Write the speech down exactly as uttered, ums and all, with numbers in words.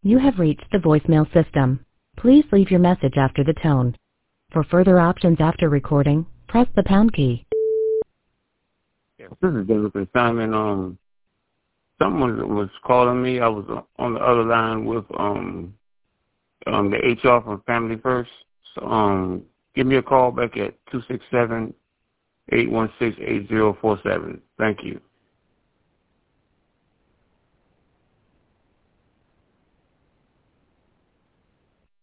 You have reached the voicemail system. Please leave your message after the tone. For further options after recording, press the pound key. Yes, this is David Simon. Um, someone was calling me. I was on the other line with um, um the H R from Family First. So um, give me a call back at two six seven, eight one six, eight zero four seven. Thank you.